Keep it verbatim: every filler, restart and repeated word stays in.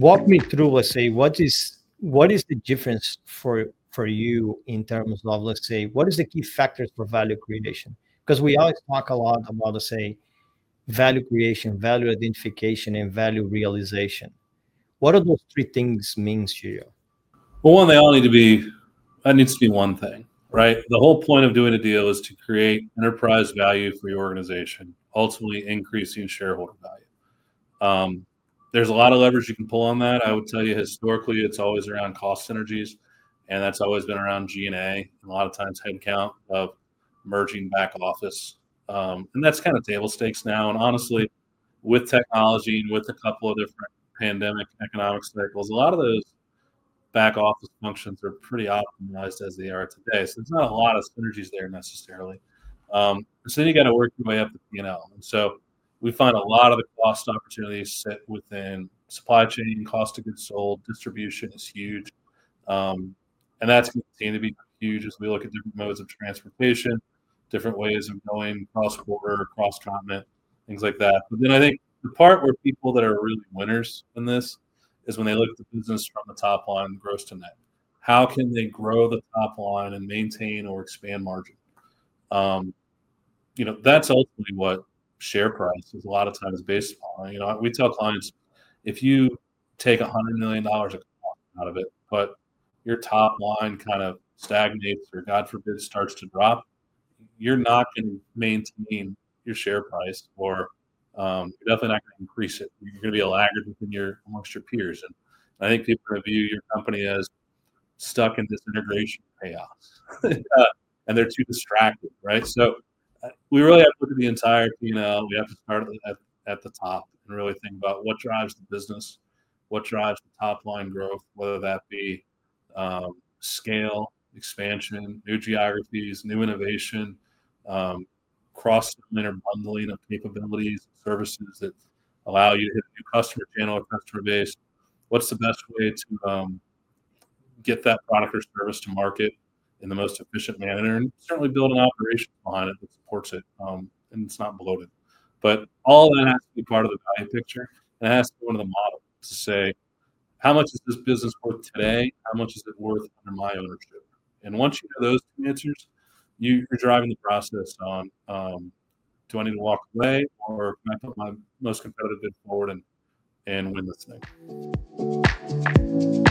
walk me through, let's say, what is what is the difference for for you in terms of, let's say, what is the key factors for value creation? Because we always talk a lot about, let's say, value creation, value identification, and value realization. What are those three things means to you? Well, one, they all need to be, that needs to be one thing, right? The whole point of doing a deal is to create enterprise value for your organization, ultimately increasing shareholder value. Um, there's a lot of leverage you can pull on that. I would tell you historically, it's always around cost synergies, and that's always been around G and A, and a lot of times headcount of merging back office. Um, and that's kind of table stakes now. And honestly, with technology and with a couple of different pandemic economic cycles, a lot of those back office functions are pretty optimized as they are today. So there's not a lot of synergies there necessarily. Um, so then you got to work your way up the P and L. And so we find a lot of the cost opportunities sit within supply chain, cost of goods sold, distribution is huge. Um, and that's going to continue to be huge as we look at different modes of transportation, different ways of going cross-border, cross-continent, things like that. But then I think the part where people that are really winners in this is when they look at the business from the top line, gross to net. How can they grow the top line and maintain or expand margin? Um, you know, that's ultimately what share price is a lot of times based on. You know, we tell clients, if you take one hundred million dollars of cost out of it, but your top line kind of stagnates or, God forbid, starts to drop, you're not going to maintain your share price, or um, you're definitely not going to increase it. You're going to be a laggard within your amongst your peers. And I think people view your company as stuck in this integration chaos, uh, and they're too distracted, right? So uh, we really have to look at the entire P and L. We have to start at, at the top and really think about what drives the business, what drives the top line growth, whether that be um, scale, expansion, new geographies, new innovation, um, cross-selling or bundling of capabilities, services that allow you to hit a new customer channel or customer base. What's the best way to um, get that product or service to market in the most efficient manner, and certainly build an operation behind it that supports it, um, and it's not bloated. But all of that has to be part of the value picture, and it has to go into the model to say, how much is this business worth today? How much is it worth under my ownership? And once you know those two answers, you, you're driving the process on, um, do I need to walk away, or can I put my most competitive bid forward and, and win this thing?